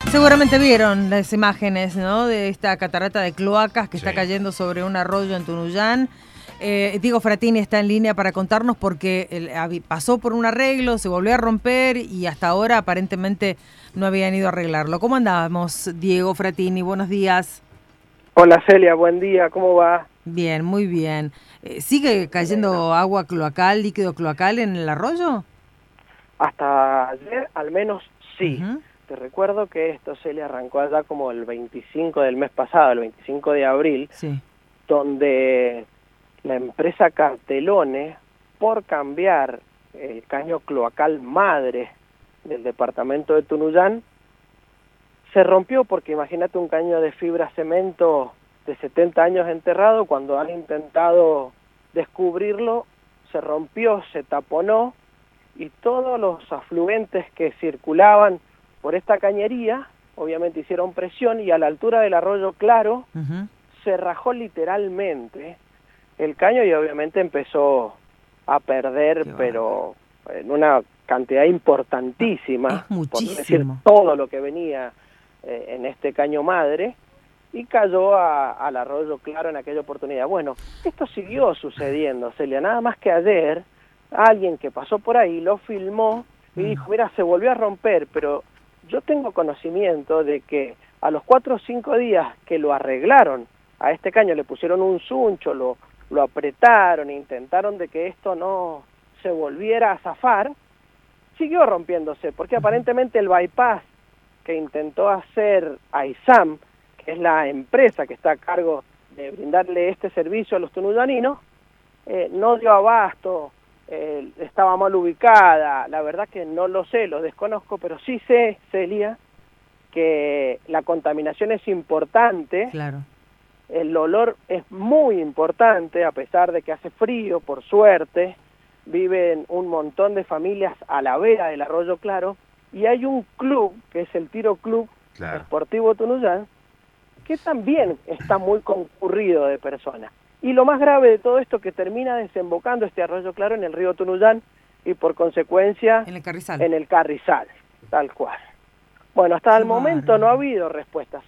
Seguramente vieron las imágenes, ¿no?, de esta catarata de cloacas que está cayendo sobre un arroyo en Tunuyán. Diego Fratini está en línea para contarnos porque pasó por un arreglo, se volvió a romper y hasta ahora aparentemente no habían ido a arreglarlo. ¿Cómo andamos, Diego Fratini? Buenos días. Hola Celia, buen día, ¿cómo va? Bien, muy bien. ¿Sigue cayendo agua cloacal, líquido cloacal en el arroyo? Hasta ayer al menos sí. Uh-huh. Te recuerdo que esto, Celia, arrancó allá como el 25 del mes pasado, el 25 de abril, sí, donde la empresa Cartelone, por cambiar el caño cloacal madre del departamento de Tunuyán, se rompió porque imagínate un caño de fibra cemento de 70 años enterrado, cuando han intentado descubrirlo, se rompió, se taponó y todos los afluentes que circulaban por esta cañería, obviamente hicieron presión y a la altura del arroyo Claro, uh-huh, se rajó literalmente el caño y obviamente empezó a perder, pero en una cantidad importantísima, es muchísimo, por decir todo lo que venía en este caño madre, y cayó al arroyo Claro en aquella oportunidad. Bueno, esto siguió sucediendo, Celia, nada más que ayer alguien que pasó por ahí lo filmó y dijo, mira, se volvió a romper, pero yo tengo conocimiento de que a los 4 o 5 días que lo arreglaron a este caño, le pusieron un suncho, lo apretaron, intentaron de que esto no se volviera a zafar, siguió rompiéndose, porque aparentemente el bypass que intentó hacer AISAM, que es la empresa que está a cargo de brindarle este servicio a los tunuyaninos, no dio abasto, estaba mal ubicada, la verdad que no lo sé, lo desconozco, pero sí sé, Celia, que la contaminación es importante, claro, el olor es muy importante, a pesar de que hace frío, por suerte, viven un montón de familias a la vera del arroyo Claro, y hay un club, que es el Tiro Club Esportivo Tunuyán, que también está muy concurrido de personas. Y lo más grave de todo esto, que termina desembocando este arroyo Claro en el río Tunuyán y por consecuencia en el Carrizal, tal cual. Bueno, hasta el momento no ha habido respuesta.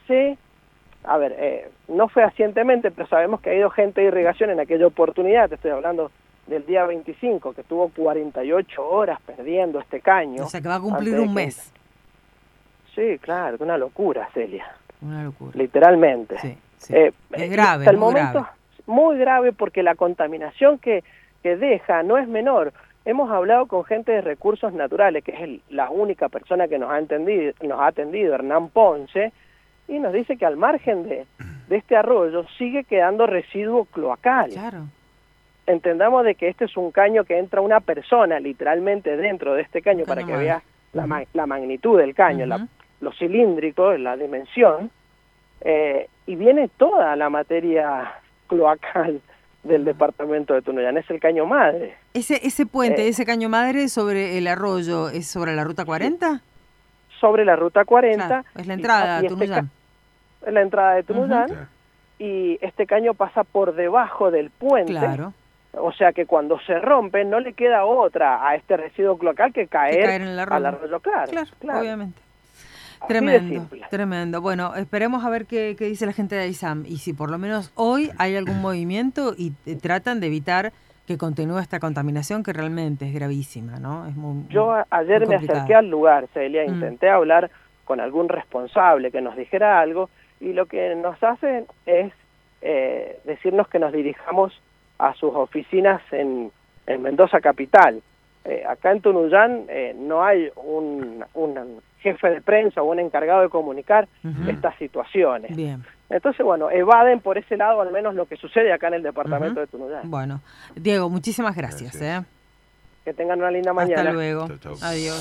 No fehacientemente, pero sabemos que ha ido gente de irrigación en aquella oportunidad, te estoy hablando del día 25, que tuvo 48 horas perdiendo este caño. O sea que va a cumplir un mes. Sí, claro, una locura, Celia. Una locura. Literalmente. Sí, sí. Es grave, hasta el momento, muy grave, porque la contaminación que deja no es menor. Hemos hablado con gente de Recursos Naturales, que es la única persona que nos ha atendido, Hernán Ponce, y nos dice que al margen de este arroyo sigue quedando residuo cloacal. Claro. Entendamos de que este es un caño que entra una persona literalmente dentro de este caño, para que veas la magnitud del caño, lo cilíndrico, la dimensión, y viene toda la materia cloacal del departamento de Tunuyán, es el caño madre. ¿Ese puente, ese caño madre sobre el arroyo, es sobre la Ruta 40? Sobre la Ruta 40. Claro, es la entrada a Tunuyán. Es la entrada de Tunuyán, y este caño pasa por debajo del puente. Claro. O sea que cuando se rompe no le queda otra a este residuo cloacal que caer en el arroyo. Al arroyo Claro. Claro, obviamente. Tremendo, tremendo. Bueno, esperemos a ver qué dice la gente de AISAM y si por lo menos hoy hay algún movimiento y tratan de evitar que continúe esta contaminación, que realmente es gravísima, ¿no? Yo ayer me acerqué al lugar, Celia, intenté hablar con algún responsable que nos dijera algo, y lo que nos hacen es decirnos que nos dirijamos a sus oficinas en Mendoza capital. Acá en Tunuyán no hay un jefe de prensa o un encargado de comunicar estas situaciones. Bien. Entonces, bueno, evaden por ese lado al menos lo que sucede acá en el departamento de Tunuyán. Bueno, Diego, muchísimas gracias. Que tengan una linda mañana. Hasta luego. Chau, chau. Adiós.